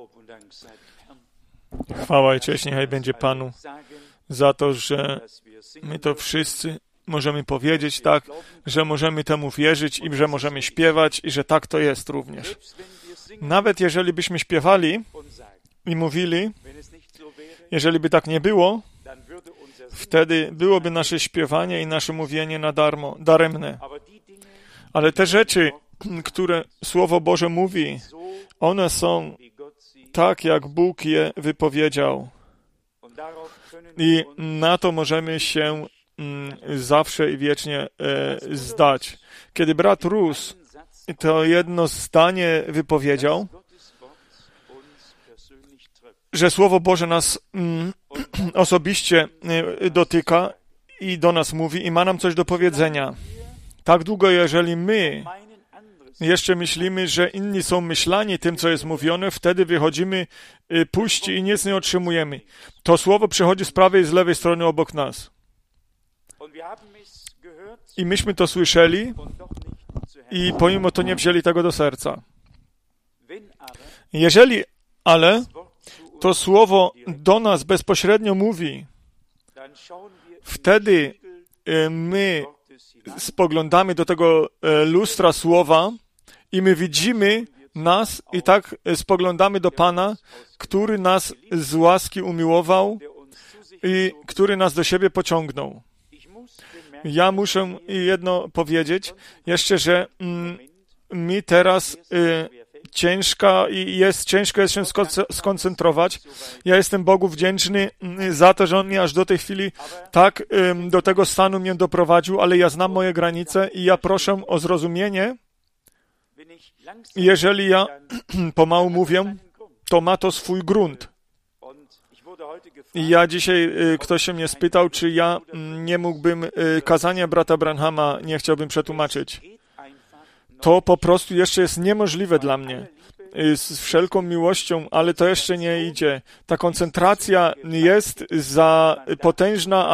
Chwała i cześć niechaj będzie Panu za to, że my to wszyscy możemy powiedzieć tak, że możemy temu wierzyć i że możemy śpiewać i że tak to jest również. Nawet jeżeli byśmy śpiewali i mówili, jeżeli by tak nie było, wtedy byłoby nasze śpiewanie i nasze mówienie na darmo, daremne. Ale te rzeczy, które Słowo Boże mówi, one są tak, jak Bóg je wypowiedział. I na to możemy się zawsze i wiecznie zdać. Kiedy brat Rus to jedno zdanie wypowiedział, że Słowo Boże nas osobiście dotyka i do nas mówi i ma nam coś do powiedzenia. Tak długo, jeżeli my jeszcze myślimy, że inni są myślani tym, co jest mówione, wtedy wychodzimy puści i nic nie otrzymujemy. To Słowo przychodzi z prawej i z lewej strony obok nas. I myśmy to słyszeli i pomimo to nie wzięli tego do serca. Jeżeli ale to Słowo do nas bezpośrednio mówi, wtedy my spoglądamy do tego lustra Słowa i my widzimy nas i tak spoglądamy do Pana, który nas z łaski umiłował i który nas do siebie pociągnął. Ja muszę jedno powiedzieć, że mi teraz ciężko jest się skoncentrować. Ja jestem Bogu wdzięczny za to, że On mnie aż do tej chwili tak do tego stanu mnie doprowadził, ale ja znam moje granice i ja proszę o zrozumienie. Jeżeli ja pomału mówię, to ma to swój grunt. I ja dzisiaj, ktoś się mnie spytał, czy ja nie mógłbym kazania brata Branhama, nie chciałbym przetłumaczyć. To po prostu jeszcze jest niemożliwe dla mnie. Z wszelką miłością, ale to jeszcze nie idzie. Ta koncentracja jest za potężna,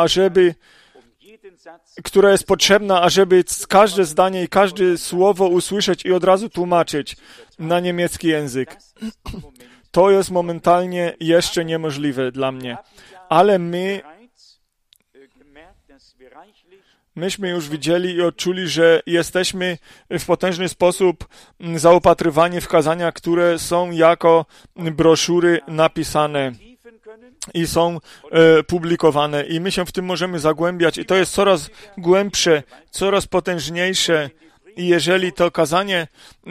która jest potrzebna, ażeby każde zdanie i każde słowo usłyszeć i od razu tłumaczyć na niemiecki język. To jest momentalnie jeszcze niemożliwe dla mnie. Ale myśmy już widzieli i odczuli, że jesteśmy w potężny sposób zaopatrywani w kazania, które są jako broszury napisane i są publikowane. I my się w tym możemy zagłębiać. I to jest coraz głębsze, coraz potężniejsze. I jeżeli to kazanie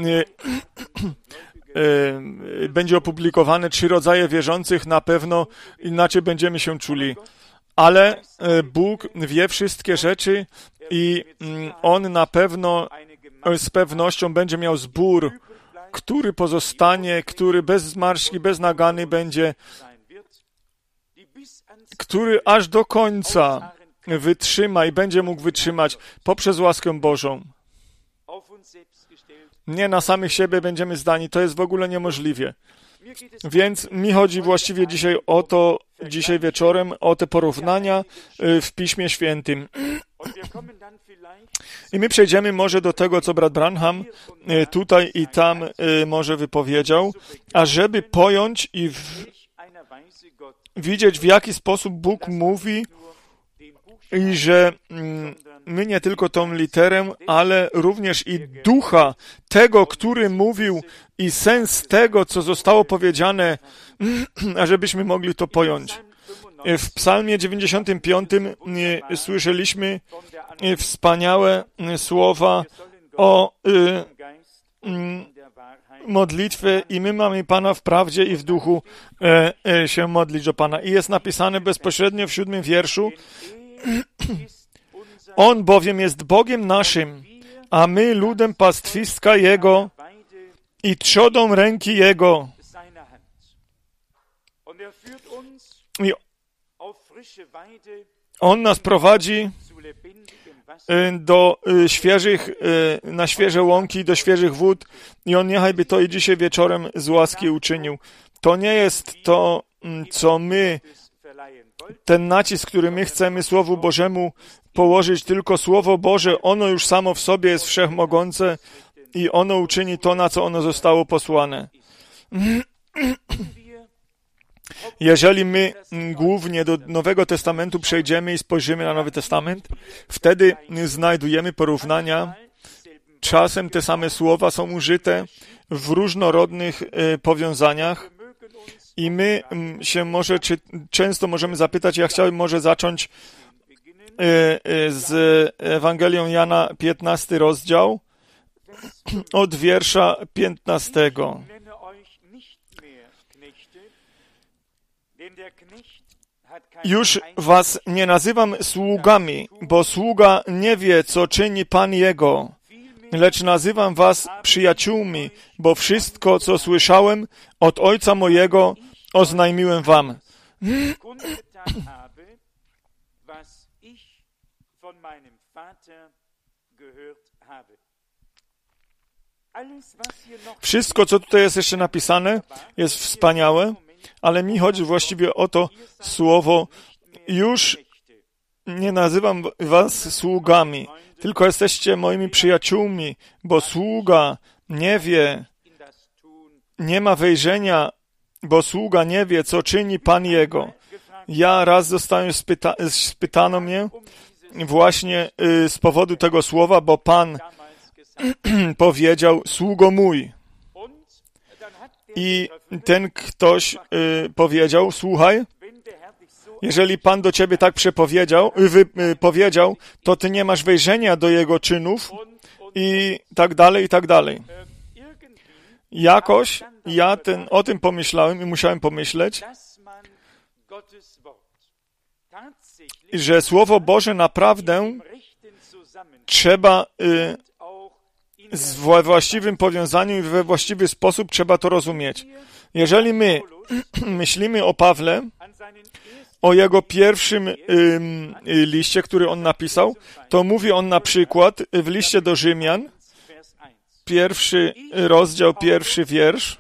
będzie opublikowane, 3 rodzaje wierzących, na pewno inaczej będziemy się czuli. Ale Bóg wie wszystkie rzeczy i On na pewno z pewnością będzie miał zbór, który pozostanie, który bez zmarszczki, bez nagany będzie, który aż do końca wytrzyma i będzie mógł wytrzymać poprzez łaskę Bożą. Nie na samych siebie będziemy zdani, to jest w ogóle niemożliwe. Więc mi chodzi właściwie dzisiaj wieczorem o te porównania w Piśmie Świętym. I my przejdziemy może do tego, co brat Branham tutaj i tam może wypowiedział, ażeby pojąć i widzieć, w jaki sposób Bóg mówi i że my nie tylko tą literę, ale również i ducha tego, który mówił i sens tego, co zostało powiedziane, ażebyśmy mogli to pojąć. W Psalmie 95 słyszeliśmy wspaniałe słowa o modlitwie i my mamy Pana w prawdzie i w duchu się modlić do Pana. I jest napisane bezpośrednio w 7 wierszu: On bowiem jest Bogiem naszym, a my ludem pastwiska Jego i trzodą ręki Jego. I On nas prowadzi na świeże łąki, do świeżych wód i On niechaj by to i dzisiaj wieczorem z łaski uczynił. To nie jest to, co my, ten nacisk, który my chcemy Słowu Bożemu położyć, tylko Słowo Boże, ono już samo w sobie jest wszechmogące i ono uczyni to, na co ono zostało posłane. Jeżeli my głównie do Nowego Testamentu przejdziemy i spojrzymy na Nowy Testament, wtedy znajdujemy porównania. Czasem te same słowa są użyte w różnorodnych powiązaniach i my się często możemy zapytać, ja chciałem może zacząć z Ewangelią Jana 15 rozdział od wiersza 15. Już was nie nazywam sługami, bo sługa nie wie, co czyni Pan jego, lecz nazywam was przyjaciółmi, bo wszystko, co słyszałem od Ojca mojego, oznajmiłem wam. Wszystko, co tutaj jest jeszcze napisane, jest wspaniałe, ale mi chodzi właściwie o to słowo, już nie nazywam was sługami, tylko jesteście moimi przyjaciółmi, bo sługa nie wie, nie ma wejrzenia, bo sługa nie wie, co czyni Pan jego. Ja raz zostałem spytano mnie właśnie z powodu tego słowa, bo Pan powiedział, sługo mój. I ten ktoś powiedział, słuchaj, jeżeli Pan do ciebie tak powiedział, to ty nie masz wejrzenia do Jego czynów i tak dalej, i tak dalej. Jakoś ja o tym pomyślałem i musiałem pomyśleć, że Słowo Boże naprawdę trzeba we właściwym powiązaniu i we właściwy sposób trzeba to rozumieć. Jeżeli my myślimy o Pawle, o jego pierwszym liście, który on napisał, to mówi on na przykład w liście do Rzymian, 1 rozdział, 1 wiersz.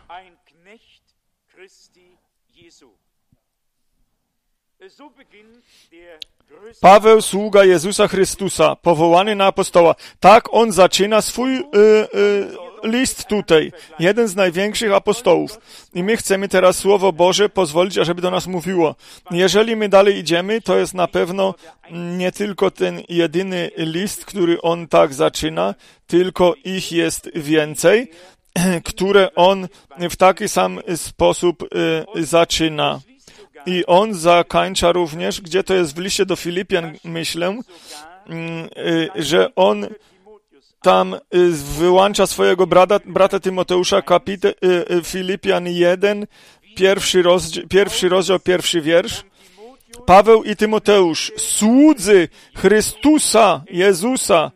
Paweł, sługa Jezusa Chrystusa, powołany na apostoła. Tak on zaczyna swój list tutaj. Jeden z największych apostołów. I my chcemy teraz Słowo Boże pozwolić, ażeby do nas mówiło. Jeżeli my dalej idziemy, to jest na pewno nie tylko ten jedyny list, który on tak zaczyna, tylko ich jest więcej, które on w taki sam sposób zaczyna. I on zakończa również, gdzie to jest w liście do Filipian, myślę, że on tam wyłącza swojego brata Tymoteusza, Filipian 1, pierwszy rozdział, 1 wiersz. Paweł i Tymoteusz, słudzy Chrystusa, Jezusa,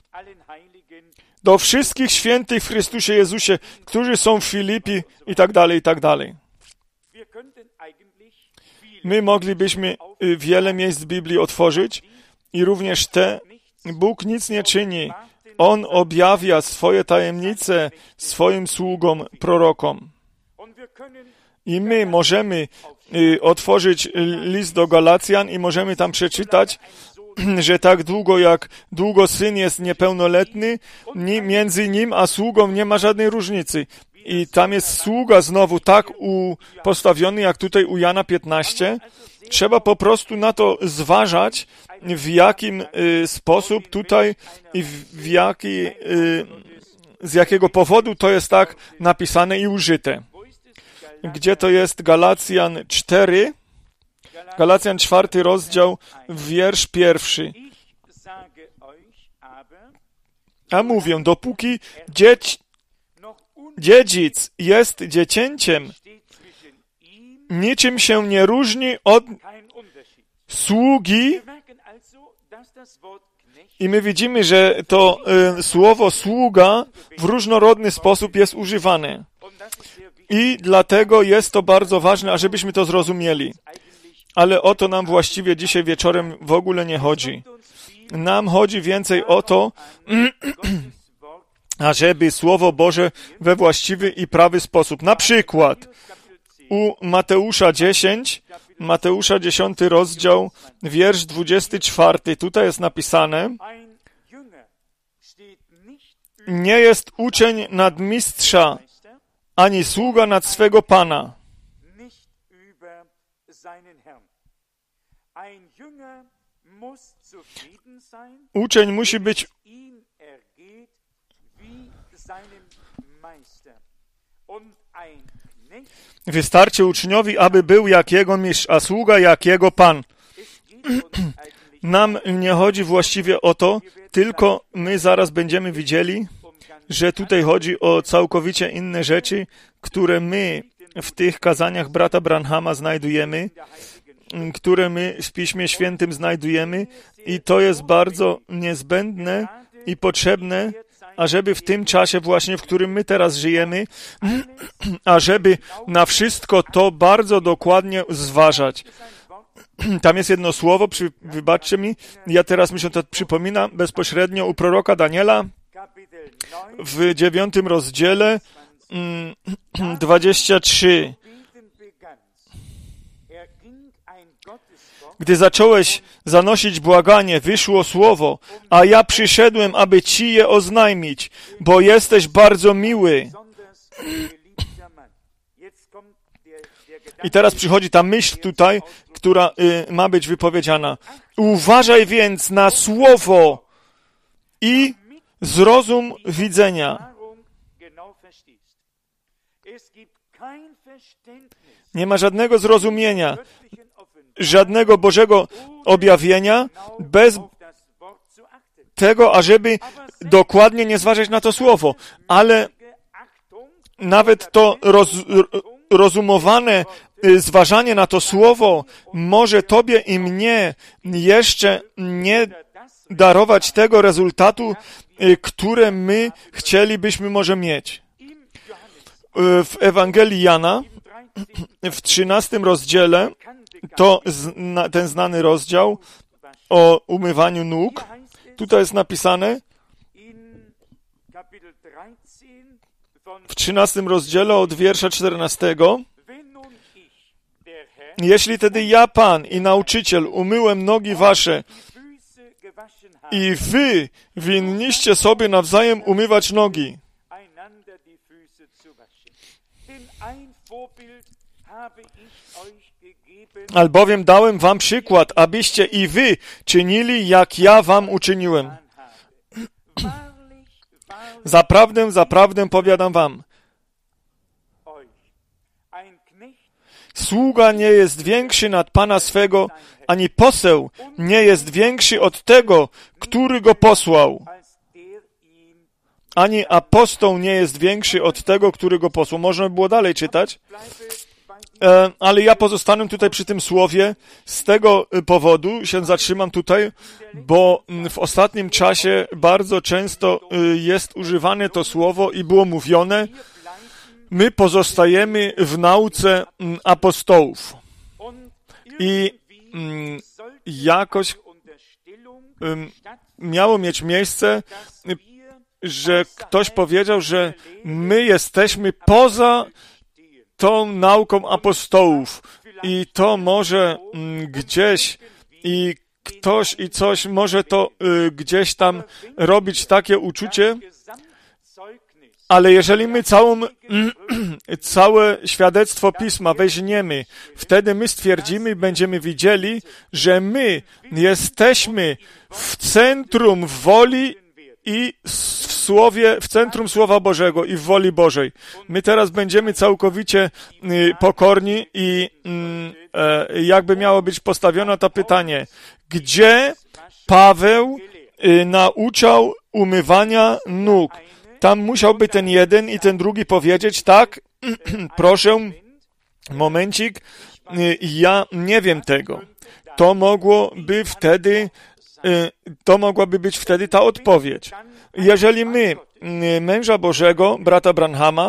do wszystkich świętych w Chrystusie Jezusie, którzy są w Filipi i tak dalej, i tak dalej. My moglibyśmy wiele miejsc Biblii otworzyć i również Bóg nic nie czyni. On objawia swoje tajemnice swoim sługom, prorokom. I my możemy otworzyć list do Galacjan i możemy tam przeczytać, że tak długo syn jest niepełnoletni, między nim a sługą nie ma żadnej różnicy. I tam jest sługa znowu tak postawiony, jak tutaj u Jana 15. Trzeba po prostu na to zważać, w jakim sposób tutaj i z jakiego powodu to jest tak napisane i użyte. Gdzie to jest Galacjan 4? Galacjan 4 rozdział, wiersz 1. A mówię, dopóki dziedzic jest dziecięciem, niczym się nie różni od sługi. I my widzimy, że to słowo sługa w różnorodny sposób jest używane. I dlatego jest to bardzo ważne, ażebyśmy to zrozumieli. Ale o to nam właściwie dzisiaj wieczorem w ogóle nie chodzi. Nam chodzi więcej o to, ażeby Słowo Boże we właściwy i prawy sposób. Na przykład u Mateusza 10 rozdział, wiersz 24. Tutaj jest napisane: nie jest uczeń nad mistrza, ani sługa nad swego Pana. Uczeń musi być wystarczy uczniowi, aby był jak jego mistrz, a sługa jak jego pan. Nam nie chodzi właściwie o to, tylko my zaraz będziemy widzieli, że tutaj chodzi o całkowicie inne rzeczy, które my w tych kazaniach brata Branhama znajdujemy, które my w Piśmie Świętym znajdujemy i to jest bardzo niezbędne i potrzebne, ażeby w tym czasie właśnie, w którym my teraz żyjemy, ażeby na wszystko to bardzo dokładnie zważać. Tam jest jedno słowo, wybaczcie mi, ja teraz mi się to przypomina bezpośrednio u proroka Daniela w 9 rozdziale 23. Gdy zacząłeś zanosić błaganie, wyszło słowo, a ja przyszedłem, aby ci je oznajmić, bo jesteś bardzo miły. I teraz przychodzi ta myśl tutaj, która ma być wypowiedziana. Uważaj więc na słowo i zrozum widzenia. Nie ma żadnego zrozumienia, żadnego Bożego objawienia bez tego, ażeby dokładnie nie zważać na to słowo. Ale nawet to rozumowane zważanie na to słowo może tobie i mnie jeszcze nie darować tego rezultatu, które my chcielibyśmy może mieć. W Ewangelii Jana, w 13 rozdziale, to ten znany rozdział o umywaniu nóg, tutaj jest napisane w 13 rozdziale od wiersza 14. Jeśli tedy ja, Pan i nauczyciel, umyłem nogi wasze i wy winniście sobie nawzajem umywać nogi. Albowiem dałem wam przykład, abyście i wy czynili, jak ja wam uczyniłem. Zaprawdę, zaprawdę powiadam wam, sługa nie jest większy nad Pana swego, ani poseł nie jest większy od tego, który go posłał. Ani apostoł nie jest większy od tego, który go posłał. Można by było dalej czytać, ale ja pozostanę tutaj przy tym słowie. Z tego powodu się zatrzymam tutaj, bo w ostatnim czasie bardzo często jest używane to słowo i było mówione, my pozostajemy w nauce apostołów. I jakoś miało mieć miejsce, że ktoś powiedział, że my jesteśmy poza tą nauką apostołów i to może gdzieś i ktoś i coś może to gdzieś tam robić takie uczucie, ale jeżeli my całe świadectwo Pisma weźmiemy, wtedy my stwierdzimy i będziemy widzieli, że my jesteśmy w centrum woli i w centrum Słowa Bożego i w woli Bożej. My teraz będziemy całkowicie pokorni i jakby miało być postawione to pytanie, gdzie Paweł nauczał umywania nóg? Tam musiałby ten jeden i ten drugi powiedzieć, tak, proszę, momencik, ja nie wiem tego. To mogłaby być wtedy ta odpowiedź. Jeżeli my, męża Bożego, brata Branhama,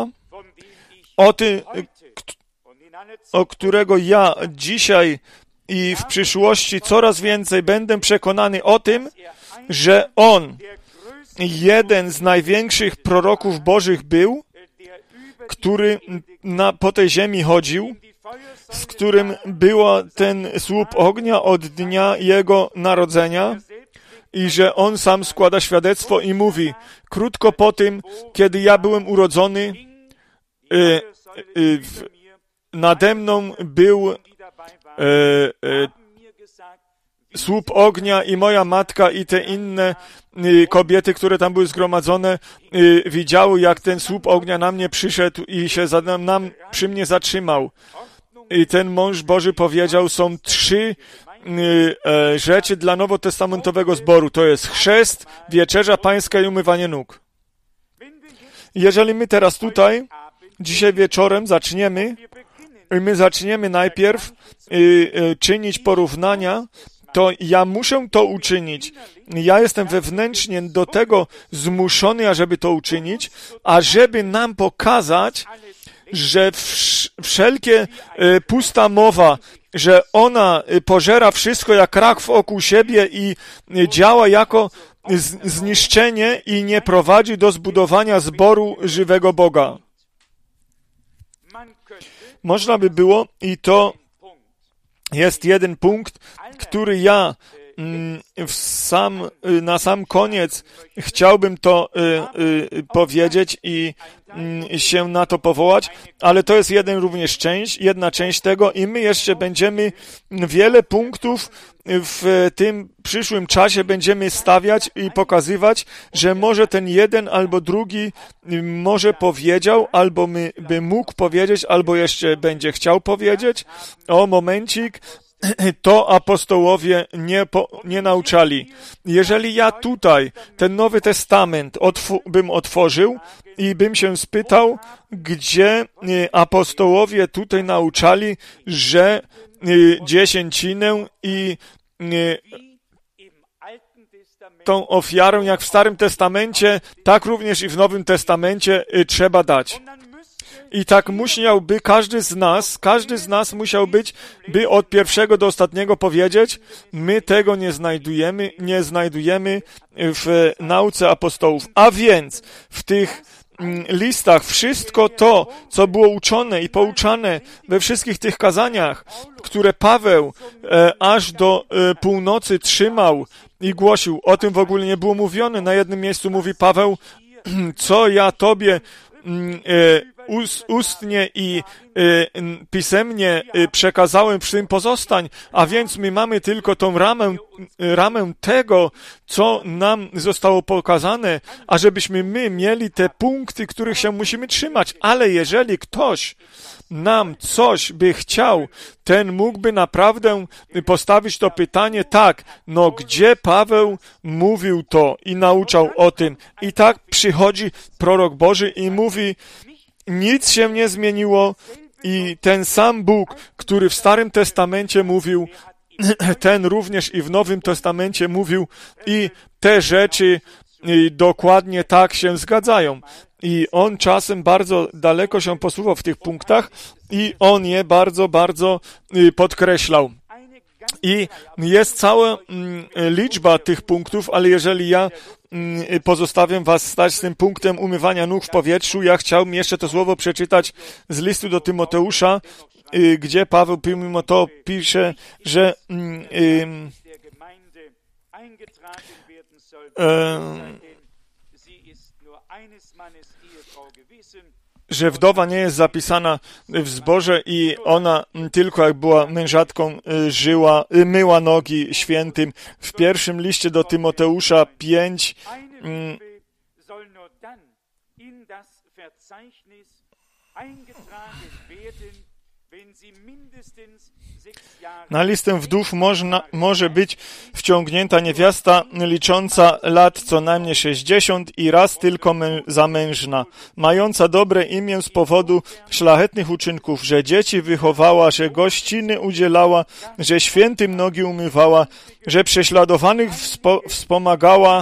o którego ja dzisiaj i w przyszłości coraz więcej będę przekonany o tym, że on, jeden z największych proroków Bożych był, który po tej ziemi chodził, z którym był ten słup ognia od dnia jego narodzenia i że on sam składa świadectwo i mówi, krótko po tym, kiedy ja byłem urodzony, nade mną był słup ognia i moja matka i te inne kobiety, które tam były zgromadzone, widziały, jak ten słup ognia na mnie przyszedł i się przy mnie zatrzymał. I ten mąż Boży powiedział, są 3 rzeczy dla nowotestamentowego zboru. To jest chrzest, wieczerza pańska i umywanie nóg. Jeżeli my teraz tutaj, dzisiaj wieczorem zaczniemy, i my zaczniemy najpierw czynić porównania, to ja muszę to uczynić. Ja jestem wewnętrznie do tego zmuszony, ażeby to uczynić, ażeby nam pokazać, że wszelkie pusta mowa, że ona pożera wszystko jak rak wokół siebie i działa jako zniszczenie i nie prowadzi do zbudowania zboru żywego Boga. Można by było, i to jest jeden punkt, który ja na sam koniec chciałbym to powiedzieć i się na to powołać, ale to jest jedna część tego i my jeszcze będziemy wiele punktów w tym przyszłym czasie będziemy stawiać i pokazywać, że może ten jeden albo drugi może powiedział, albo by mógł powiedzieć, albo jeszcze będzie chciał powiedzieć. O, momencik, to apostołowie nie nauczali. Jeżeli ja tutaj ten Nowy Testament bym otworzył i bym się spytał, gdzie apostołowie tutaj nauczali, że dziesięcinę i tą ofiarę, jak w Starym Testamencie, tak również i w Nowym Testamencie trzeba dać. I tak musiałby każdy z nas musiał by od pierwszego do ostatniego powiedzieć, my tego nie znajdujemy w nauce apostołów. A więc w tych listach wszystko to, co było uczone i pouczane we wszystkich tych kazaniach, które Paweł aż do północy trzymał i głosił, o tym w ogóle nie było mówione. Na jednym miejscu mówi Paweł, co ja tobie ustnie i pisemnie przekazałem, przy tym pozostań, a więc my mamy tylko tą ramę tego, co nam zostało pokazane, ażebyśmy my mieli te punkty, których się musimy trzymać. Ale jeżeli ktoś nam coś by chciał, ten mógłby naprawdę postawić to pytanie, tak, no gdzie Paweł mówił to i nauczał o tym? I tak przychodzi prorok Boży i mówi, nic się nie zmieniło i ten sam Bóg, który w Starym Testamencie mówił, ten również i w Nowym Testamencie mówił i te rzeczy dokładnie tak się zgadzają. I on czasem bardzo daleko się posuwał w tych punktach i on je bardzo, bardzo podkreślał. I jest cała liczba tych punktów, ale jeżeli ja pozostawiam was stać z tym punktem umywania nóg w powietrzu, ja chciałbym jeszcze to słowo przeczytać z listu do Tymoteusza, gdzie Paweł mimo to pisze, że wdowa nie jest zapisana w zborze i ona tylko jak była mężatką myła nogi świętym. W pierwszym liście do Tymoteusza 5 na listę wdów może być wciągnięta niewiasta licząca lat co najmniej 60 i raz tylko zamężna, mająca dobre imię z powodu szlachetnych uczynków, że dzieci wychowała, że gościny udzielała, że świętym nogi umywała, że prześladowanych wspomagała,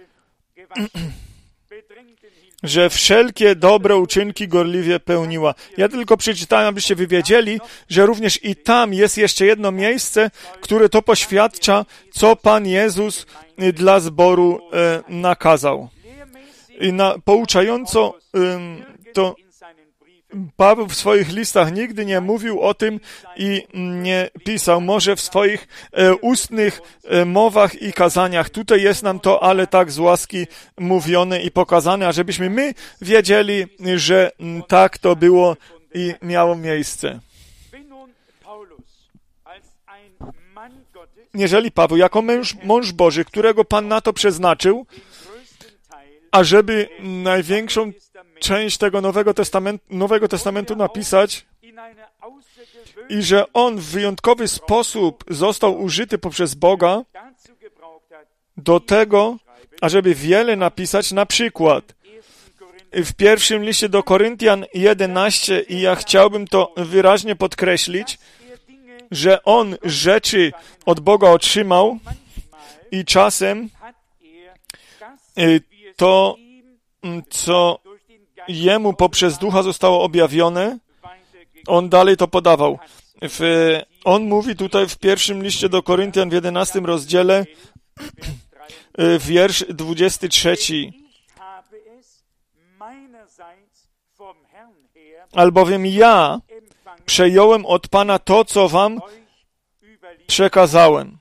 że wszelkie dobre uczynki gorliwie pełniła. Ja tylko przeczytałem, abyście wy wiedzieli, że również i tam jest jeszcze jedno miejsce, które to poświadcza, co Pan Jezus dla zboru nakazał. I pouczająco to Paweł w swoich listach nigdy nie mówił o tym i nie pisał. Może w swoich ustnych mowach i kazaniach. Tutaj jest nam to, ale tak z łaski mówione i pokazane, ażebyśmy my wiedzieli, że tak to było i miało miejsce. jeżeli Paweł jako mąż Boży, którego Pan na to przeznaczył, ażeby największą część tego Nowego Testamentu napisać i że on w wyjątkowy sposób został użyty poprzez Boga do tego, ażeby wiele napisać, na przykład w pierwszym liście do Koryntian 11, i ja chciałbym to wyraźnie podkreślić, że on rzeczy od Boga otrzymał i czasem to, co jemu poprzez Ducha zostało objawione, on dalej to podawał. On mówi tutaj w pierwszym liście do Koryntian w 11 rozdziale, wiersz 23. Albowiem ja przejąłem od Pana to, co wam przekazałem.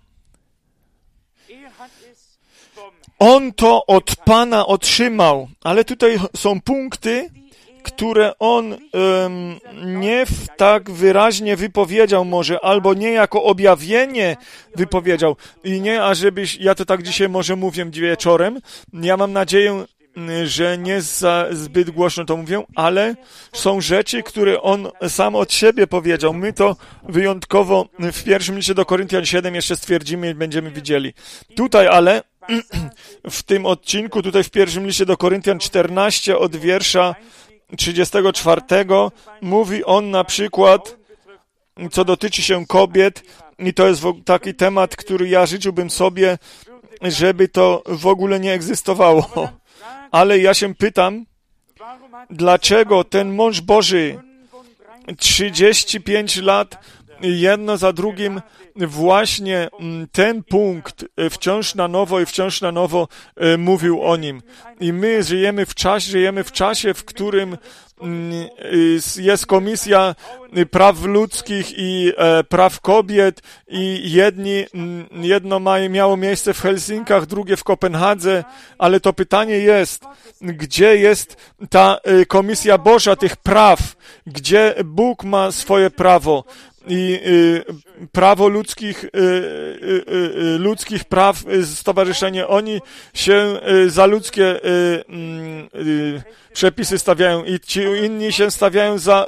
On to od Pana otrzymał, ale tutaj są punkty, które on nie tak wyraźnie wypowiedział może, albo nie jako objawienie wypowiedział. I nie, ażebyś, ja to tak dzisiaj może mówię wieczorem, ja mam nadzieję, że nie zbyt głośno to mówię, ale są rzeczy, które on sam od siebie powiedział. My to wyjątkowo w pierwszym liście do Koryntian 7 jeszcze stwierdzimy i będziemy widzieli. Tutaj ale w tym odcinku, tutaj w pierwszym liście do Koryntian 14 od wiersza 34 mówi on na przykład, co dotyczy się kobiet, i to jest taki temat, który ja życzyłbym sobie, żeby to w ogóle nie egzystowało. Ale ja się pytam, dlaczego ten mąż Boży 35 lat jedno za drugim właśnie ten punkt wciąż na nowo mówił o nim. I my żyjemy w czasie, w którym jest Komisja Praw Ludzkich i Praw Kobiet i jedno miało miejsce w Helsinkach, drugie w Kopenhadze, ale to pytanie jest, gdzie jest ta Komisja Boża tych praw, gdzie Bóg ma swoje prawo i prawo ludzkich praw, stowarzyszenie, oni się za ludzkie przepisy stawiają i ci inni się stawiają za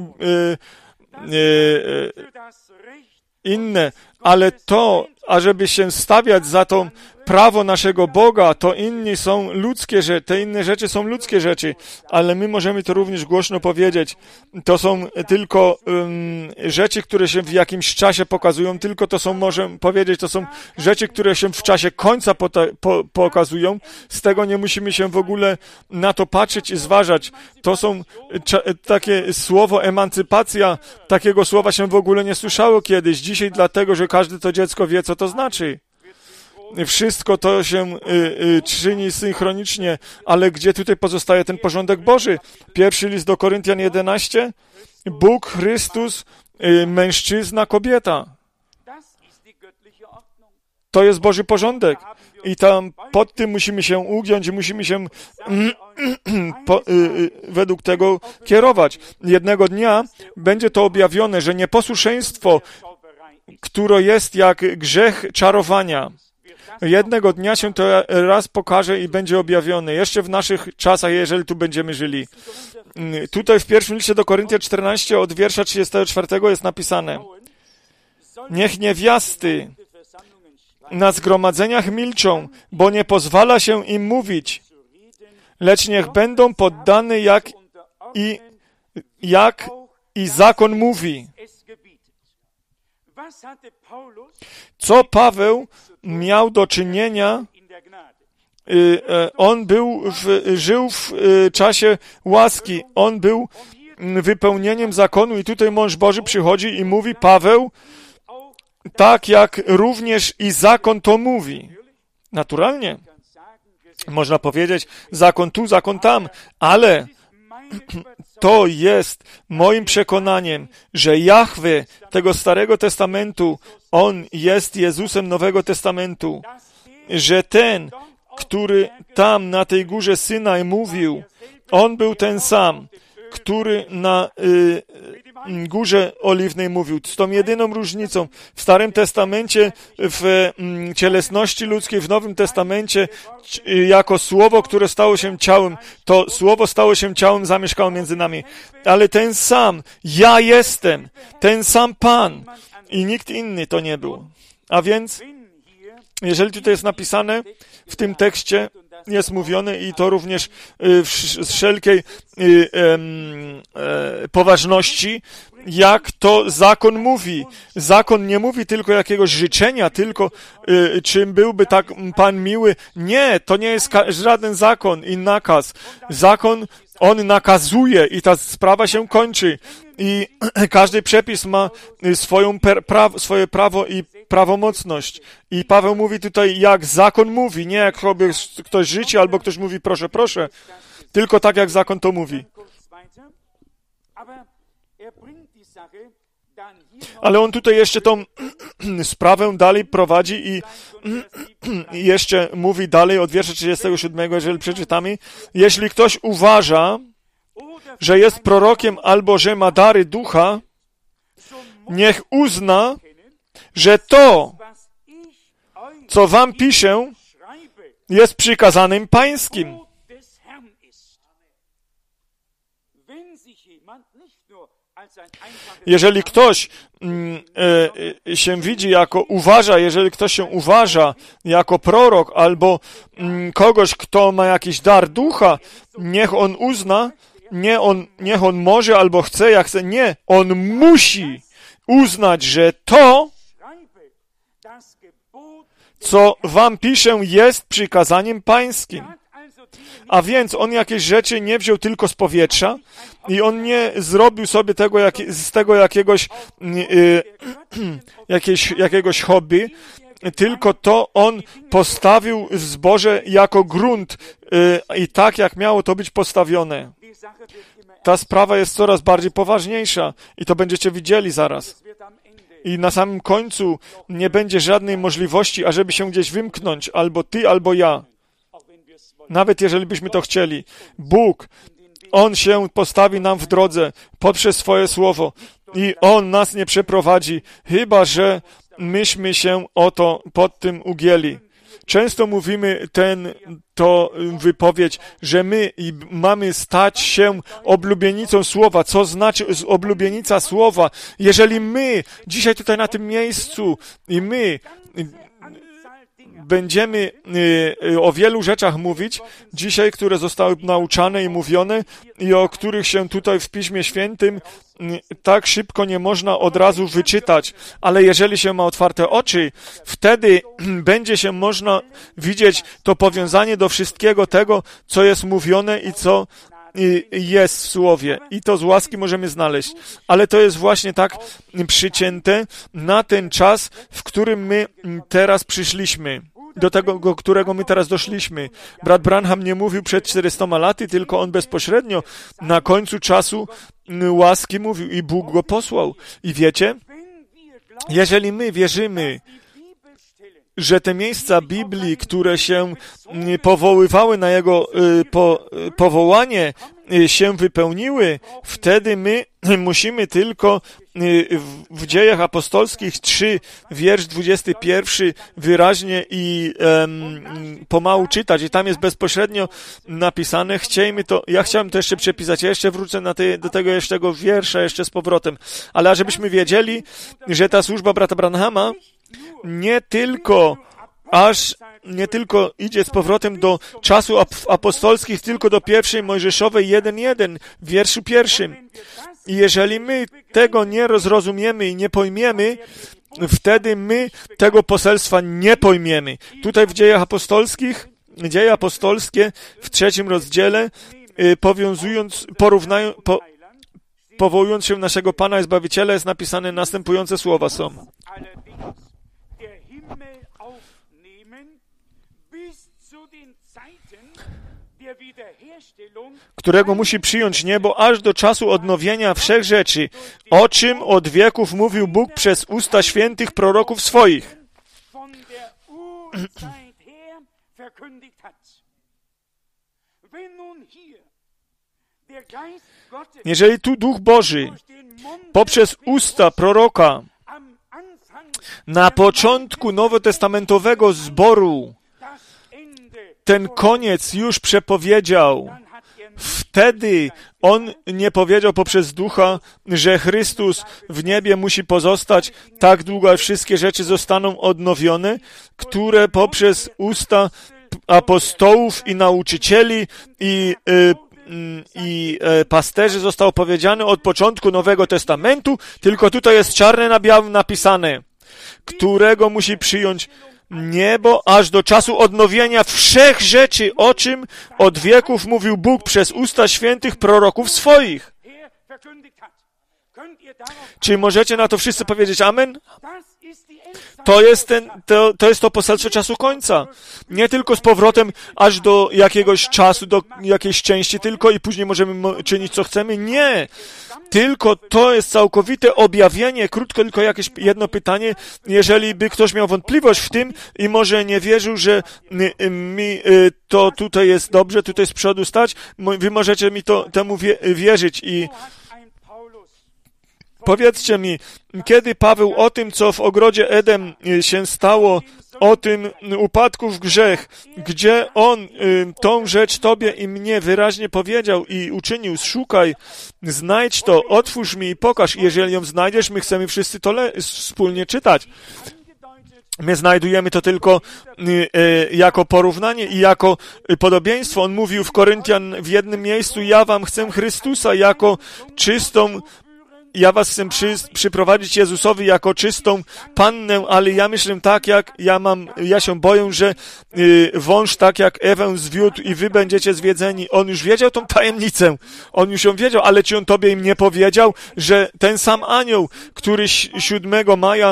inne, ale to, ażeby się stawiać za to prawo naszego Boga, to inni są ludzkie rzeczy, te inne rzeczy są ludzkie rzeczy, ale my możemy to również głośno powiedzieć. To są tylko rzeczy, które się w jakimś czasie pokazują, tylko to są, możemy powiedzieć, to są rzeczy, które się w czasie końca pokazują. Z tego nie musimy się w ogóle na to patrzeć i zważać. To są takie słowo emancypacja, takiego słowa się w ogóle nie słyszało kiedyś. Dzisiaj dlatego, że każde to dziecko wie, co to znaczy. Wszystko to się czyni synchronicznie, ale gdzie tutaj pozostaje ten porządek Boży? Pierwszy list do Koryntian 11, Bóg, Chrystus, mężczyzna, kobieta. To jest Boży porządek. I tam pod tym musimy się ugiąć, musimy się według tego kierować. Jednego dnia będzie to objawione, że nieposłuszeństwo, które jest jak grzech czarowania, jednego dnia się to raz pokaże i będzie objawione. Jeszcze w naszych czasach, jeżeli tu będziemy żyli. Tutaj w pierwszym liście do Koryntian 14 od wiersza 34 jest napisane: niech niewiasty na zgromadzeniach milczą, bo nie pozwala się im mówić, lecz niech będą poddane jak i zakon mówi. Co Paweł miał do czynienia? On żył w czasie łaski. On był wypełnieniem zakonu i tutaj mąż Boży przychodzi i mówi: Paweł, tak jak również i zakon to mówi. Naturalnie. Można powiedzieć, zakon tu, zakon tam, ale to jest moim przekonaniem, że Jahwe tego Starego Testamentu, On jest Jezusem Nowego Testamentu, że ten, który tam na tej górze Synaj mówił, On był ten sam, który Górze Oliwnej mówił. Z tą jedyną różnicą w Starym Testamencie, w cielesności ludzkiej, w Nowym Testamencie, jako Słowo, które stało się ciałem, to Słowo stało się ciałem, zamieszkało między nami. Ale ten sam, ja jestem, ten sam Pan i nikt inny to nie był. A więc, jeżeli tutaj jest napisane, w tym tekście jest mówione i to również z wszelkiej poważności, jak to zakon mówi. Zakon nie mówi tylko jakiegoś życzenia, tylko czym byłby tak Pan miły. Nie, to nie jest żaden zakon i nakaz. Zakon, on nakazuje i ta sprawa się kończy. I każdy przepis ma swoje prawo i prawomocność. I Paweł mówi tutaj, jak zakon mówi, nie jak ktoś życzy, albo ktoś mówi proszę, proszę, tylko tak, jak zakon to mówi. Ale on tutaj jeszcze tą sprawę dalej prowadzi i jeszcze mówi dalej od wiersza 37, jeżeli przeczytamy, jeśli ktoś uważa, że jest prorokiem albo że ma dary ducha, niech uzna, że to, co wam piszę, jest przykazanym pańskim. Jeżeli ktoś się widzi jeżeli ktoś się uważa jako prorok albo kogoś, kto ma jakiś dar ducha, niech on uzna, niech on może albo chce, jak chce, nie, on musi uznać, że to, co wam piszę, jest przykazaniem pańskim. A więc on jakieś rzeczy nie wziął tylko z powietrza i on nie zrobił sobie z tego jakiegoś hobby, tylko to on postawił zboże jako grunt i tak, jak miało to być postawione. Ta sprawa jest coraz bardziej poważniejsza i to będziecie widzieli zaraz. I na samym końcu nie będzie żadnej możliwości, ażeby się gdzieś wymknąć, albo ty, albo ja. Nawet jeżeli byśmy to chcieli. Bóg, On się postawi nam w drodze poprzez swoje słowo i On nas nie przeprowadzi, chyba że myśmy się o to pod tym ugięli. Często mówimy to wypowiedź, że my mamy stać się oblubienicą słowa. Co znaczy oblubienica słowa? Jeżeli my dzisiaj tutaj na tym miejscu i my będziemy o wielu rzeczach mówić dzisiaj, które zostały nauczane i mówione i o których się tutaj w Piśmie Świętym tak szybko nie można od razu wyczytać, ale jeżeli się ma otwarte oczy, wtedy będzie się można widzieć to powiązanie do wszystkiego tego, co jest mówione i co jest w Słowie. I to z łaski możemy znaleźć. Ale to jest właśnie tak przycięte na ten czas, w którym my teraz przyszliśmy. Do tego, do którego my teraz doszliśmy. Brat Branham nie mówił przed 400 laty, tylko on bezpośrednio na końcu czasu łaski mówił i Bóg go posłał. I wiecie, jeżeli my wierzymy, że te miejsca Biblii, które się powoływały na Jego powołanie, się wypełniły, wtedy my musimy tylko w Dziejach Apostolskich 3, wiersz 21 wyraźnie i pomału czytać. I tam jest bezpośrednio napisane, ja chciałem to jeszcze przepisać, ja jeszcze wrócę do tego jeszcze wiersza jeszcze z powrotem. Ale żebyśmy wiedzieli, że ta służba brata Branhama nie tylko idzie z powrotem do czasu apostolskich, tylko do pierwszej Mojżeszowej 1:1, w wierszu 1. I jeżeli my tego nie rozrozumiemy i nie pojmiemy, wtedy my tego poselstwa nie pojmiemy. Tutaj w Dziejach Apostolskich, Dzieje Apostolskie w 3 rozdziale, powołując się naszego Pana i Zbawiciela, jest napisane następujące słowa są. Którego musi przyjąć niebo aż do czasu odnowienia wszech rzeczy, o czym od wieków mówił Bóg przez usta świętych proroków swoich. Jeżeli tu Duch Boży poprzez usta proroka na początku nowotestamentowego zboru ten koniec już przepowiedział, wtedy On nie powiedział poprzez Ducha, że Chrystus w niebie musi pozostać tak długo, aż wszystkie rzeczy zostaną odnowione, które poprzez usta apostołów i nauczycieli i pasterzy zostało powiedziane od początku Nowego Testamentu, tylko tutaj jest czarne na białym napisane, którego musi przyjąć niebo aż do czasu odnowienia wszech rzeczy, o czym od wieków mówił Bóg przez usta świętych proroków swoich. Czy możecie na to wszyscy powiedzieć amen? To jest to poselstwo czasu końca. Nie tylko z powrotem aż do jakiegoś czasu, do jakiejś części tylko i później możemy czynić co chcemy. Nie. Tylko to jest całkowite objawienie. Krótko tylko jakieś jedno pytanie. Jeżeli by ktoś miał wątpliwość w tym i może nie wierzył, że mi to tutaj jest dobrze, tutaj z przodu stać, wy możecie mi temu wierzyć i powiedzcie mi, kiedy Paweł o tym, co w ogrodzie Edem się stało, o tym upadku w grzech, gdzie on tą rzecz tobie i mnie wyraźnie powiedział i uczynił, szukaj, znajdź to, otwórz mi i pokaż. I jeżeli ją znajdziesz, my chcemy wszyscy to wspólnie czytać. My znajdujemy to tylko jako porównanie i jako podobieństwo. On mówił w Koryntian w jednym miejscu, ja wam chcę Chrystusa jako czystą, ja was chcę przyprowadzić Jezusowi jako czystą pannę, ale ja myślę tak, jak ja się boję, że wąż tak jak Ewę zwiódł i wy będziecie zwiedzeni. On już wiedział tą tajemnicę. On już ją wiedział, ale czy on tobie im nie powiedział, że ten sam anioł, który 7 maja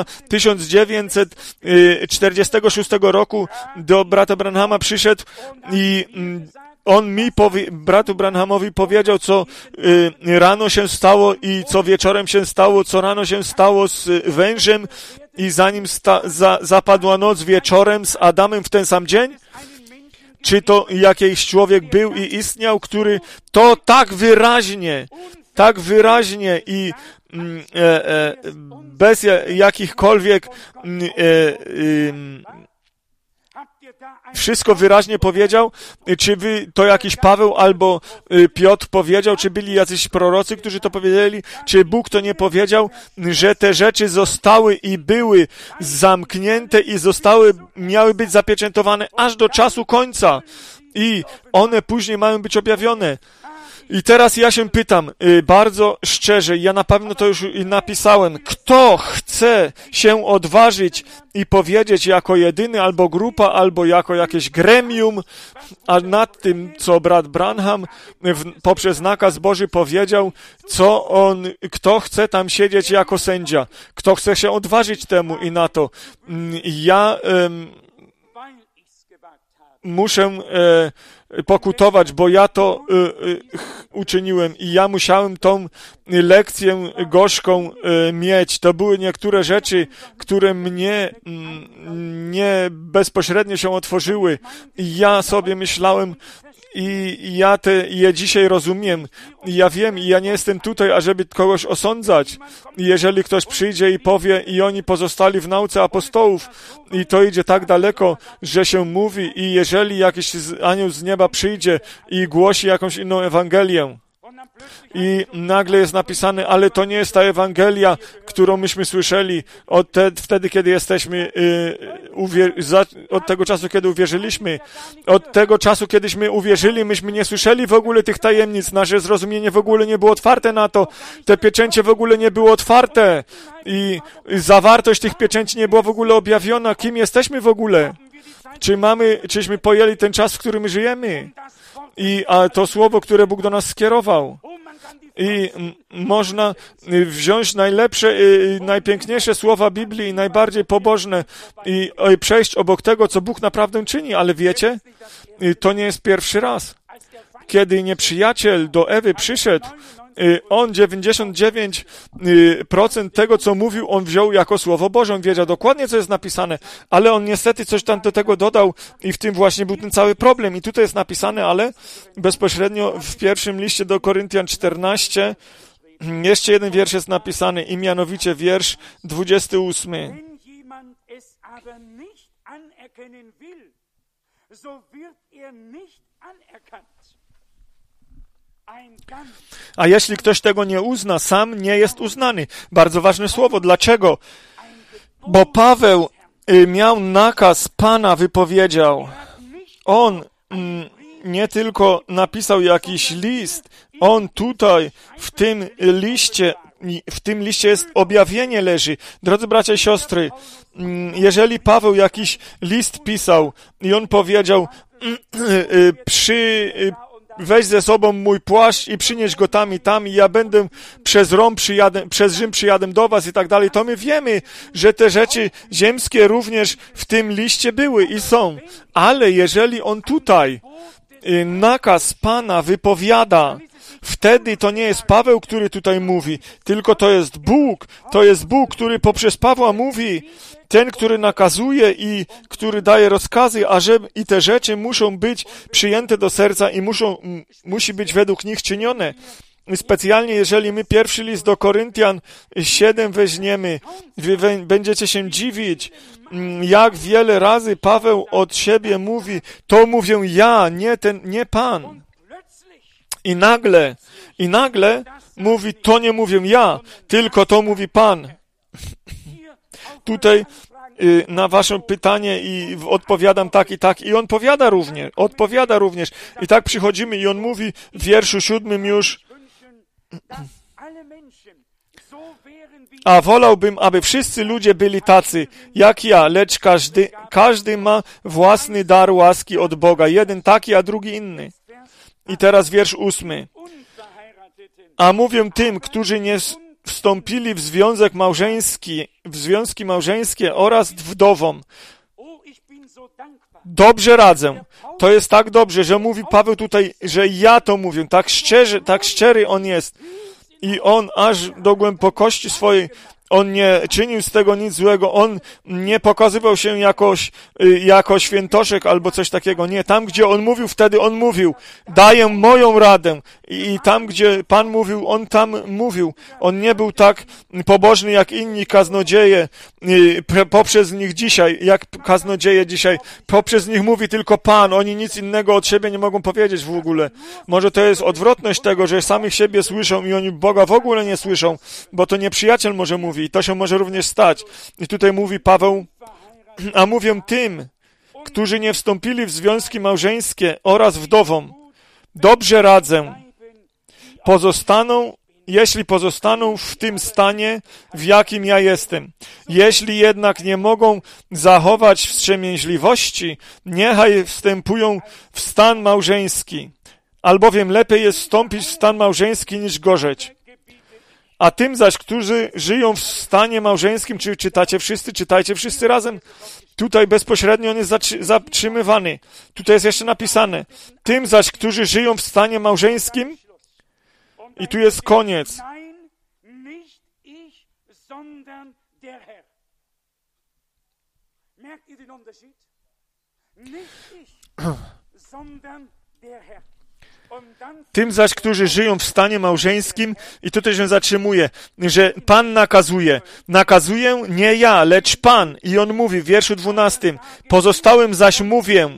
1946 roku do brata Branhama przyszedł i on bratu Branhamowi powiedział, co rano się stało i co wieczorem się stało, co rano się stało z wężem i zanim zapadła noc wieczorem z Adamem w ten sam dzień? Czy to jakiś człowiek był i istniał, który to tak wyraźnie i bez jakichkolwiek wszystko wyraźnie powiedział? Czy to jakiś Paweł albo Piotr powiedział? Czy byli jacyś prorocy, którzy to powiedzieli? Czy Bóg to nie powiedział, że te rzeczy zostały i były zamknięte i miały być zapieczętowane aż do czasu końca i one później mają być objawione? I teraz ja się pytam, bardzo szczerze, ja na pewno to już napisałem, kto chce się odważyć i powiedzieć jako jedyny, albo grupa, albo jako jakieś gremium, a nad tym, co brat Branham poprzez nakaz Boży powiedział, kto chce tam siedzieć jako sędzia, kto chce się odważyć temu i na to. Ja muszę pokutować, bo ja to uczyniłem i ja musiałem tą lekcję gorzką mieć. To były niektóre rzeczy, które mnie nie bezpośrednio się otworzyły. I ja sobie myślałem, i ja je dzisiaj rozumiem. I ja wiem, i ja nie jestem tutaj, ażeby kogoś osądzać. I jeżeli ktoś przyjdzie i powie, i oni pozostali w nauce apostołów, i to idzie tak daleko, że się mówi, i jeżeli jakiś anioł z nieba przyjdzie i głosi jakąś inną Ewangelię, i nagle jest napisane, ale to nie jest ta Ewangelia, którą myśmy słyszeli wtedy, kiedy jesteśmy, od tego czasu, kiedy uwierzyliśmy. Od tego czasu, kiedyśmy uwierzyli, myśmy nie słyszeli w ogóle tych tajemnic. Nasze zrozumienie w ogóle nie było otwarte na to. Te pieczęcie w ogóle nie było otwarte. I zawartość tych pieczęci nie była w ogóle objawiona. Kim jesteśmy w ogóle? Czyśmy pojęli ten czas, w którym my żyjemy? A to słowo, które Bóg do nas skierował. I można wziąć najlepsze, najpiękniejsze słowa Biblii, najbardziej pobożne i przejść obok tego, co Bóg naprawdę czyni. Ale wiecie, to nie jest pierwszy raz. Kiedy nieprzyjaciel do Ewy przyszedł on 99% tego, co mówił, on wziął jako Słowo Boże. On wiedział dokładnie, co jest napisane, ale on niestety coś tam do tego dodał i w tym właśnie był ten cały problem. I tutaj jest napisane, ale bezpośrednio w pierwszym liście do Koryntian 14 jeszcze jeden wiersz jest napisany i mianowicie wiersz 28. A jeśli ktoś tego nie uzna, sam nie jest uznany. Bardzo ważne słowo. Dlaczego? Bo Paweł miał nakaz Pana, wypowiedział. On nie tylko napisał jakiś list, on tutaj w tym liście jest objawienie leży. Drodzy bracia i siostry, jeżeli Paweł jakiś list pisał i on powiedział, weź ze sobą mój płaszcz i przynieś go tam i ja będę przez Rzym przyjadę do was i tak dalej, to my wiemy, że te rzeczy ziemskie również w tym liście były i są. Ale jeżeli on tutaj nakaz Pana wypowiada, wtedy to nie jest Paweł, który tutaj mówi, tylko to jest Bóg, który poprzez Pawła mówi, ten, który nakazuje i który daje rozkazy, i te rzeczy muszą być przyjęte do serca i musi być według nich czynione. Specjalnie jeżeli my pierwszy list do Koryntian 7 weźmiemy, wy będziecie się dziwić, jak wiele razy Paweł od siebie mówi, to mówię ja, nie Pan. I nagle mówi, to nie mówię ja, tylko to mówi Pan. Tutaj na wasze pytanie i odpowiadam tak i tak. I on odpowiada również. I tak przychodzimy i on mówi w wierszu 7 już, a wolałbym, aby wszyscy ludzie byli tacy, jak ja, lecz każdy ma własny dar łaski od Boga. Jeden taki, a drugi inny. I teraz wiersz 8. A mówię tym, którzy nie wstąpili w związki małżeńskie oraz wdowom. Dobrze radzę. To jest tak dobrze, że mówi Paweł tutaj, że ja to mówię. Tak szczery on jest. I on aż do głębokości swojej, on nie czynił z tego nic złego, on nie pokazywał się jako świętoszek albo coś takiego. Nie, tam gdzie on mówił, wtedy on mówił, daję moją radę. I tam gdzie Pan mówił, on tam mówił. On nie był tak pobożny jak inni kaznodzieje poprzez nich dzisiaj, jak kaznodzieje dzisiaj. Poprzez nich mówi tylko Pan, oni nic innego od siebie nie mogą powiedzieć w ogóle. Może to jest odwrotność tego, że samych siebie słyszą i oni Boga w ogóle nie słyszą, bo to nieprzyjaciel może mówi i to się może również stać. I tutaj mówi Paweł, a mówię tym, którzy nie wstąpili w związki małżeńskie oraz wdowom. Dobrze radzę, jeśli pozostaną w tym stanie, w jakim ja jestem. Jeśli jednak nie mogą zachować wstrzemięźliwości, niechaj wstępują w stan małżeński. Albowiem lepiej jest wstąpić w stan małżeński niż gorzeć. A tym zaś, którzy żyją w stanie małżeńskim, czy czytajcie wszyscy razem. Tutaj bezpośrednio on jest zatrzymywany. Tutaj jest jeszcze napisane. Tym zaś, którzy żyją w stanie małżeńskim, i tu jest koniec. Tym zaś, którzy żyją w stanie małżeńskim, i tutaj się zatrzymuje, że Pan nakazuje. Nakazuję nie ja, lecz Pan. I on mówi w wierszu 12. Pozostałym zaś mówię.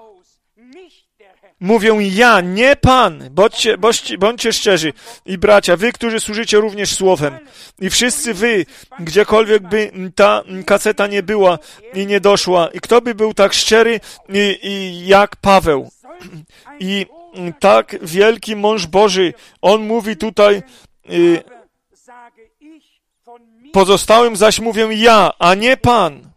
Mówię ja, nie Pan. Bądźcie szczerzy. I bracia, wy, którzy służycie również słowem. I wszyscy wy, gdziekolwiek by ta kaseta nie była i nie doszła. I kto by był tak szczery jak Paweł. I tak wielki mąż Boży, on mówi tutaj, pozostałym zaś mówię ja, a nie Pan.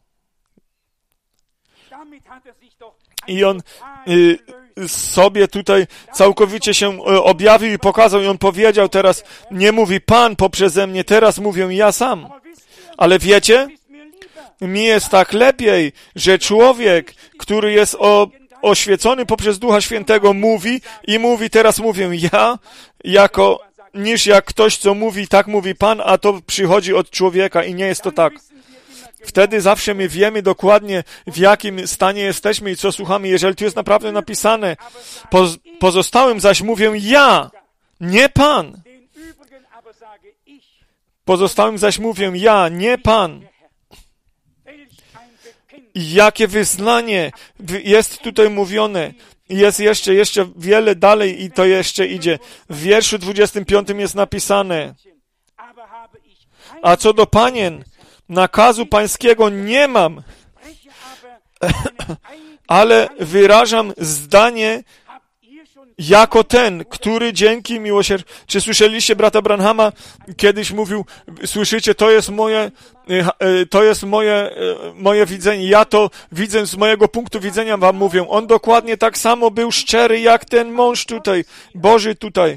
I on sobie tutaj całkowicie się objawił i pokazał i on powiedział teraz, nie mówi Pan poprzeze mnie, teraz mówię ja sam. Ale wiecie, mi jest tak lepiej, że człowiek, który jest oświecony poprzez Ducha Świętego mówi, teraz mówię ja, niż jak ktoś, co mówi, tak mówi Pan, a to przychodzi od człowieka i nie jest to tak. Wtedy zawsze my wiemy dokładnie, w jakim stanie jesteśmy i co słuchamy, jeżeli tu jest naprawdę napisane. Pozostałym zaś mówię ja, nie Pan. Pozostałym zaś mówię ja, nie Pan. I jakie wyznanie jest tutaj mówione. Jest jeszcze wiele dalej i to jeszcze idzie. W wierszu 25 jest napisane: a co do panien, nakazu pańskiego nie mam, ale wyrażam zdanie jako ten, który dzięki miłosierdziu... Czy słyszeliście brata Branhama? Kiedyś mówił, słyszycie, to jest moje widzenie. Ja to widzę z mojego punktu widzenia, wam mówię. On dokładnie tak samo był szczery, jak ten mąż tutaj, Boży tutaj.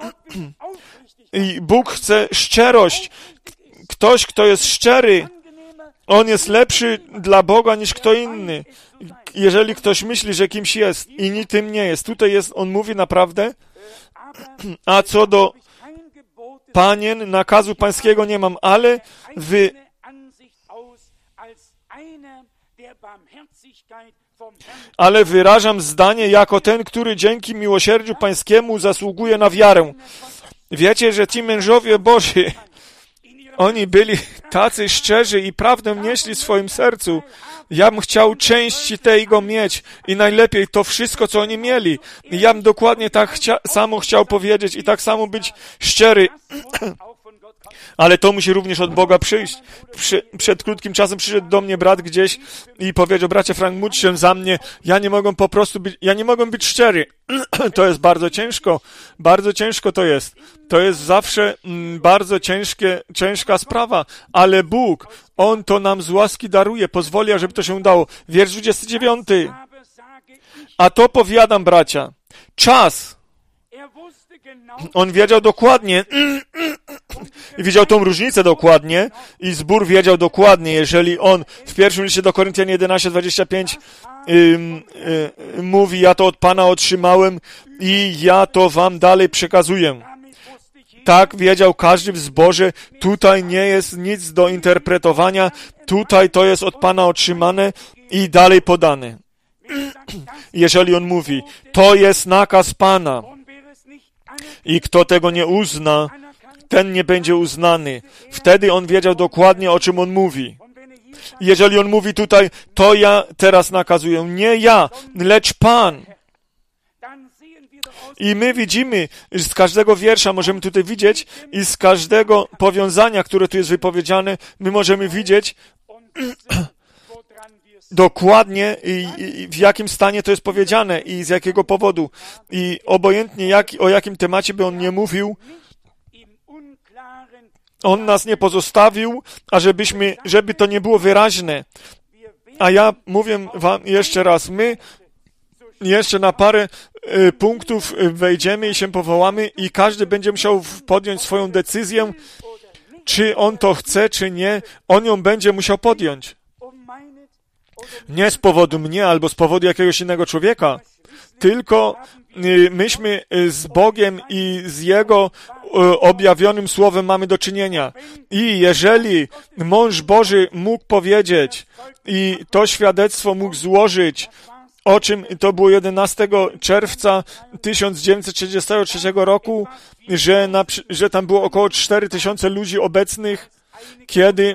I Bóg chce szczerość. Ktoś, kto jest szczery, on jest lepszy dla Boga niż kto inny. Jeżeli ktoś myśli, że kimś jest i ni tym nie jest. Tutaj jest, on mówi naprawdę, a co do panien, nakazu pańskiego nie mam, ale wyrażam zdanie jako ten, który dzięki miłosierdziu pańskiemu zasługuje na wiarę. Wiecie, że ci mężowie Boży, oni byli tacy szczerzy i prawdę nieśli w swoim sercu. Ja bym chciał części tego mieć i najlepiej to wszystko, co oni mieli. I ja bym dokładnie tak samo chciał powiedzieć i tak samo być szczery. Ale to musi również od Boga przyjść. Przed krótkim czasem przyszedł do mnie brat gdzieś i powiedział: bracie Frank, módl się za mnie, ja nie mogę być szczery. To jest bardzo ciężko to jest. To jest zawsze bardzo ciężka sprawa, ale Bóg, On to nam z łaski daruje, pozwoli, żeby to się udało. Wiersz 29. A to powiadam, bracia, czas. On wiedział dokładnie i widział tą różnicę dokładnie i zbór wiedział dokładnie, jeżeli on w pierwszym liście do Koryntian 11:25 mówi: ja to od Pana otrzymałem i ja to wam dalej przekazuję. Tak wiedział każdy w zborze, tutaj nie jest nic do interpretowania, tutaj to jest od Pana otrzymane i dalej podane. Jeżeli on mówi, to jest nakaz Pana i kto tego nie uzna, ten nie będzie uznany. Wtedy on wiedział dokładnie, o czym on mówi. Jeżeli on mówi tutaj, to ja teraz nakazuję, nie ja, lecz Pan. I my widzimy, z każdego wiersza możemy tutaj widzieć i z każdego powiązania, które tu jest wypowiedziane, my możemy widzieć dokładnie w jakim stanie to jest powiedziane i z jakiego powodu. I obojętnie o jakim temacie by on nie mówił, on nas nie pozostawił, żeby to nie było wyraźne. A ja mówię wam jeszcze raz, my jeszcze na parę punktów wejdziemy i się powołamy i każdy będzie musiał podjąć swoją decyzję, czy on to chce, czy nie. On ją będzie musiał podjąć. Nie z powodu mnie albo z powodu jakiegoś innego człowieka, tylko myśmy z Bogiem i z Jego objawionym Słowem mamy do czynienia. I jeżeli mąż Boży mógł powiedzieć i to świadectwo mógł złożyć, o czym to było 11 czerwca 1933 roku, że tam było około 4000 ludzi obecnych, kiedy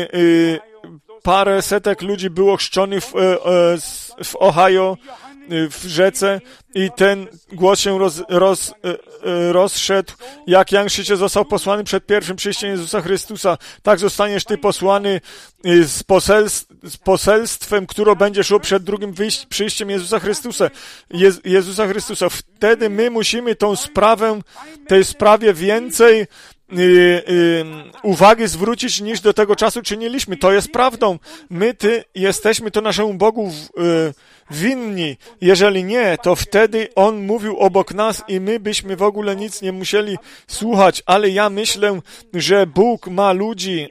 parę setek ludzi było chrzczonych w Ohio, w rzece i ten głos się rozszedł, jak Jan Chrzciciel został posłany przed pierwszym przyjściem Jezusa Chrystusa, tak zostaniesz ty posłany z poselstwem, które będzie szło przed drugim przyjściem Jezusa Chrystusa. Wtedy my musimy tej sprawie więcej uwagi zwrócić, niż do tego czasu czyniliśmy. To jest prawdą. Jesteśmy to naszemu Bogu winni. Jeżeli nie, to wtedy On mówił obok nas i my byśmy w ogóle nic nie musieli słuchać. Ale ja myślę, że Bóg ma ludzi,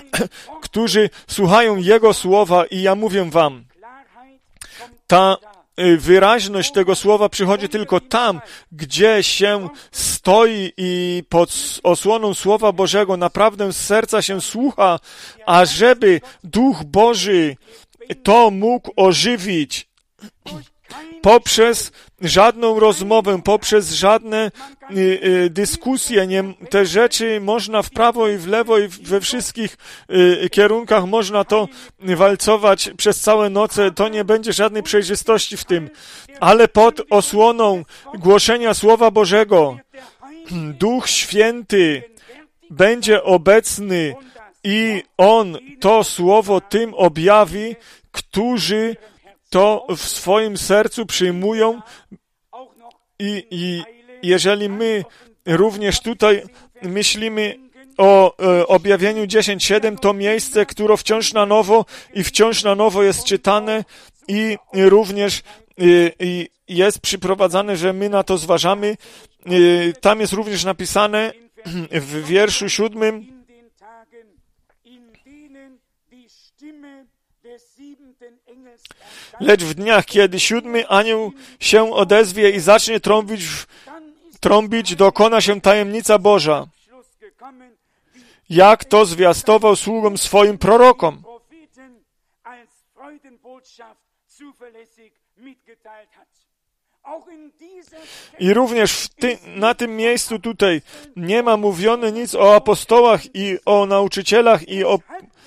którzy słuchają Jego słowa i ja mówię wam, ta wyraźność tego słowa przychodzi tylko tam, gdzie się stoi i pod osłoną Słowa Bożego naprawdę z serca się słucha, ażeby Duch Boży to mógł ożywić poprzez żadną rozmowę, poprzez żadne dyskusje. Te rzeczy można w prawo i w lewo i we wszystkich kierunkach można to walcować przez całe noce. To nie będzie żadnej przejrzystości w tym. Ale pod osłoną głoszenia Słowa Bożego Duch Święty będzie obecny i On to Słowo tym objawi, którzy to w swoim sercu przyjmują i jeżeli my również tutaj myślimy o objawieniu 10:7, to miejsce, które wciąż na nowo jest czytane i również jest przyprowadzane, że my na to zważamy. Tam jest również napisane w wierszu 7, lecz w dniach, kiedy 7 anioł się odezwie i zacznie trąbić, dokona się tajemnica Boża, jak to zwiastował sługom swoim prorokom. I również na tym miejscu tutaj nie ma mówione nic o apostołach i o nauczycielach i o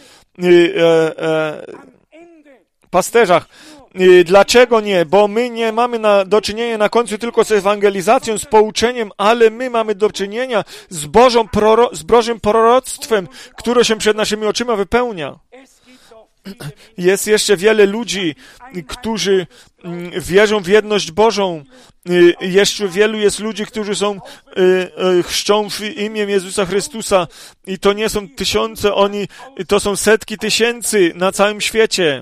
pasterzach. Dlaczego nie? Bo my nie mamy do czynienia na końcu tylko z ewangelizacją, z pouczeniem, ale my mamy do czynienia z Bożym proroctwem, które się przed naszymi oczyma wypełnia. Jest jeszcze wiele ludzi, którzy wierzą w jedność Bożą. Jeszcze wielu jest ludzi, którzy chrzczą w imię Jezusa Chrystusa i to nie są tysiące, to są setki tysięcy na całym świecie.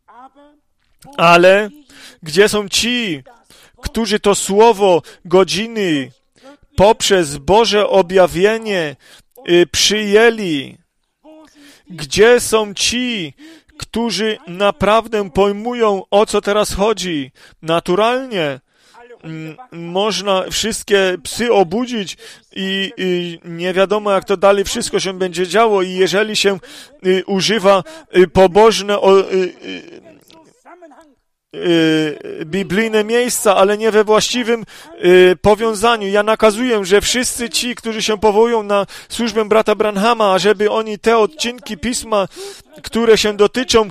Ale gdzie są ci, którzy to słowo godziny poprzez Boże objawienie przyjęli? Gdzie są ci, którzy naprawdę pojmują, o co teraz chodzi? Naturalnie można wszystkie psy obudzić i nie wiadomo, jak to dalej wszystko się będzie działo i jeżeli się używa pobożne biblijne miejsca, ale nie we właściwym powiązaniu. Ja nakazuję, że wszyscy ci, którzy się powołują na służbę brata Branhama, ażeby oni te odcinki Pisma, które się dotyczą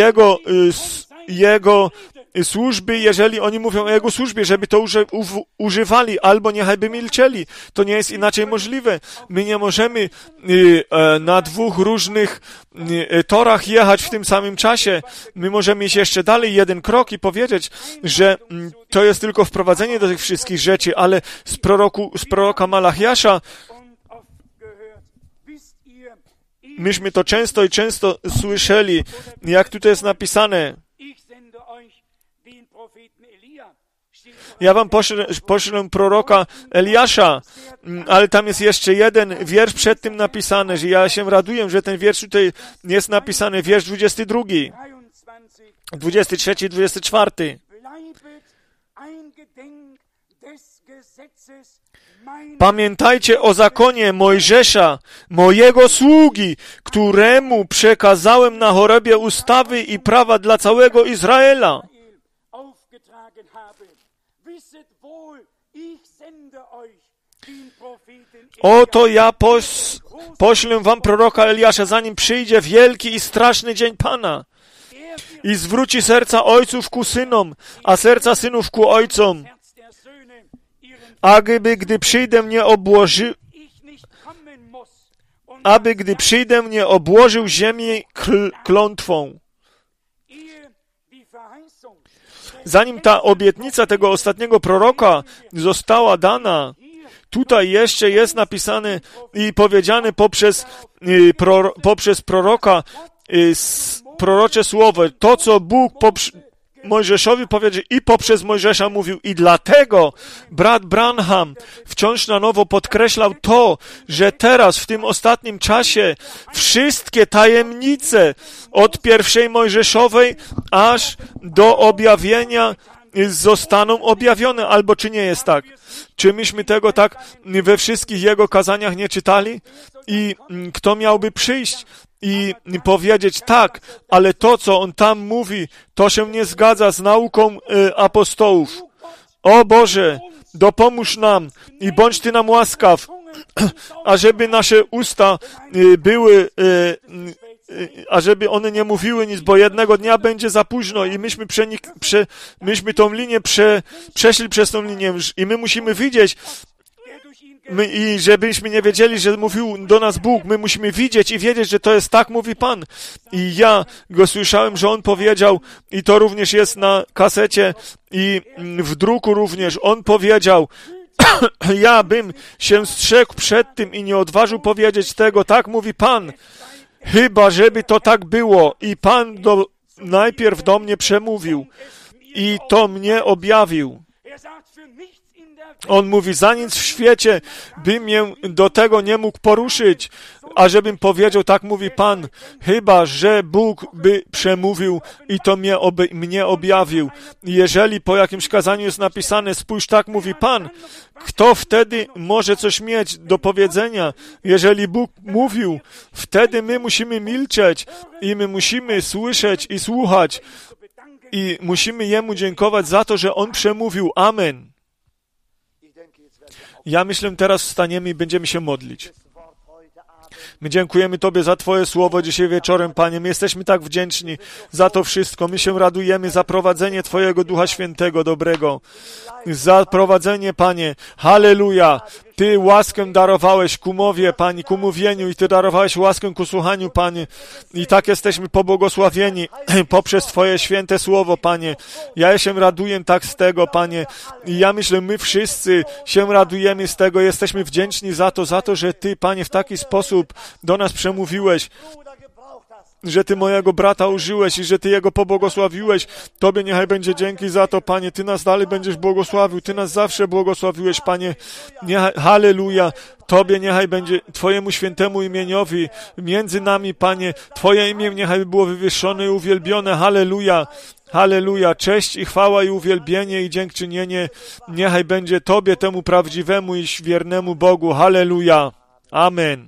jego służby, jeżeli oni mówią o jego służbie, żeby to używali, albo niechaj by milczeli. To nie jest inaczej możliwe. My nie możemy na dwóch różnych torach jechać w tym samym czasie. My możemy iść jeszcze dalej, jeden krok i powiedzieć, że to jest tylko wprowadzenie do tych wszystkich rzeczy, ale z proroka Malachiasza myśmy to często i często słyszeli, jak tutaj jest napisane. Ja wam poślę proroka Eliasza, ale tam jest jeszcze jeden wiersz przed tym napisany, że ja się raduję, że ten wiersz tutaj jest napisany, wiersz 22, 23 i 24. Pamiętajcie o zakonie Mojżesza, mojego sługi, któremu przekazałem na Horebie ustawy i prawa dla całego Izraela. Oto ja poślę wam proroka Eliasza, zanim przyjdzie wielki i straszny dzień Pana i zwróci serca ojców ku synom, a serca synów ku ojcom, aby gdy przyjdę nie obłożył ziemię klątwą. Zanim ta obietnica tego ostatniego proroka została dana, tutaj jeszcze jest napisane i powiedziane poprzez proroka prorocze słowo. To, co Bóg Mojżeszowi powiedział i poprzez Mojżesza mówił. I dlatego brat Branham wciąż na nowo podkreślał to, że teraz, w tym ostatnim czasie, wszystkie tajemnice od pierwszej Mojżeszowej aż do objawienia zostaną objawione, albo czy nie jest tak? Czy myśmy tego tak we wszystkich Jego kazaniach nie czytali? I kto miałby przyjść i powiedzieć tak, ale to, co On tam mówi, to się nie zgadza z nauką apostołów. O Boże, dopomóż nam i bądź Ty nam łaskaw, ażeby nasze usta były, ażeby one nie mówiły nic, bo jednego dnia będzie za późno i myśmy tą linię przeszli przez tą linię i my musimy widzieć, i żebyśmy nie wiedzieli, że mówił do nas Bóg, my musimy widzieć i wiedzieć, że to jest tak, mówi Pan. I ja go słyszałem, że On powiedział, i to również jest na kasecie i w druku również, On powiedział, ja bym się strzegł przed tym i nie odważył powiedzieć tego, tak mówi Pan, chyba żeby to tak było. I Pan najpierw do mnie przemówił i to mnie objawił. On mówi, za nic w świecie by mnie do tego nie mógł poruszyć, a żebym powiedział, tak mówi Pan, chyba że Bóg by przemówił i to mnie objawił. Jeżeli po jakimś kazaniu jest napisane, spójrz, tak mówi Pan, kto wtedy może coś mieć do powiedzenia? Jeżeli Bóg mówił, wtedy my musimy milczeć i my musimy słyszeć i słuchać i musimy Jemu dziękować za to, że On przemówił. Amen. Ja myślę, teraz wstaniemy i będziemy się modlić. My dziękujemy Tobie za Twoje słowo dzisiaj wieczorem, Panie. My jesteśmy tak wdzięczni za to wszystko. My się radujemy za prowadzenie Twojego Ducha Świętego dobrego. Za prowadzenie, Panie. Halleluja. Ty łaskę darowałeś ku mowie, Panie, ku mówieniu i Ty darowałeś łaskę ku słuchaniu, Panie. I tak jesteśmy pobłogosławieni poprzez Twoje święte słowo, Panie. Ja się raduję tak z tego, Panie. I ja myślę, my wszyscy się radujemy z tego. Jesteśmy wdzięczni za to, że Ty, Panie, w taki sposób do nas przemówiłeś, że Ty mojego brata użyłeś i że Ty jego pobłogosławiłeś. Tobie niechaj będzie dzięki za to, Panie. Ty nas dalej będziesz błogosławił. Ty nas zawsze błogosławiłeś, Panie. Halleluja. Tobie niechaj będzie, Twojemu świętemu imieniowi między nami, Panie. Twoje imię niechaj było wywyższone i uwielbione. Halleluja. Halleluja. Cześć i chwała i uwielbienie i dziękczynienie niechaj będzie Tobie, temu prawdziwemu i wiernemu Bogu. Halleluja. Amen.